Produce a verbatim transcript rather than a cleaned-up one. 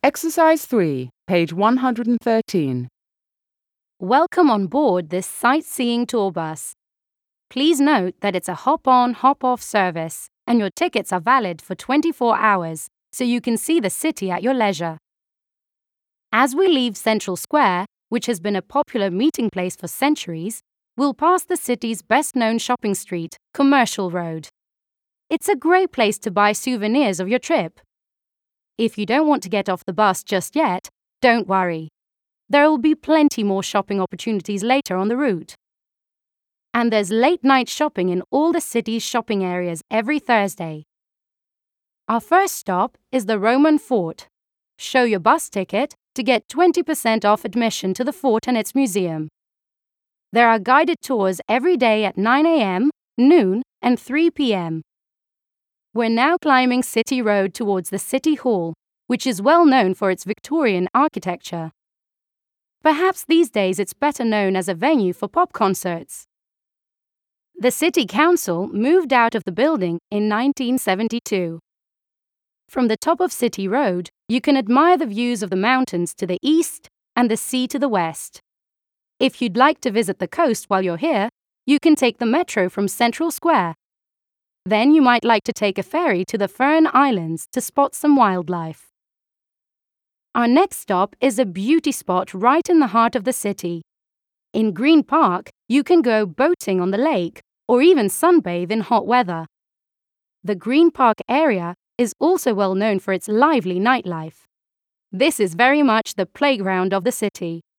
Exercise three, page one hundred thirteen. Welcome on board this sightseeing tour bus. Please note that it's a hop-on, hop-off service, and your tickets are valid for twenty-four hours, so you can see the city at your leisure. As we leave Central Square, which has been a popular meeting place for centuries, we'll pass the city's best-known shopping street, Commercial Road. It's a great place to buy souvenirs of your trip. If you don't want to get off the bus just yet, don't worry. There will be plenty more shopping opportunities later on the route. And there's late-night shopping in all the city's shopping areas every Thursday. Our first stop is the Roman Fort. Show your bus ticket to get twenty percent off admission to the fort and its museum. There are guided tours every day at nine a m, noon, and three p m We're now climbing City Road towards the City Hall, which is well known for its Victorian architecture. Perhaps these days it's better known as a venue for pop concerts. The City Council moved out of the building in nineteen seventy-two. From the top of City Road, you can admire the views of the mountains to the east and the sea to the west. If you'd like to visit the coast while you're here, you can take the metro from Central Square. Then you might like to take a ferry to the Fern Islands to spot some wildlife. Our next stop is a beauty spot right in the heart of the city. In Green Park, you can go boating on the lake or even sunbathe in hot weather. The Green Park area is also well known for its lively nightlife. This is very much the playground of the city.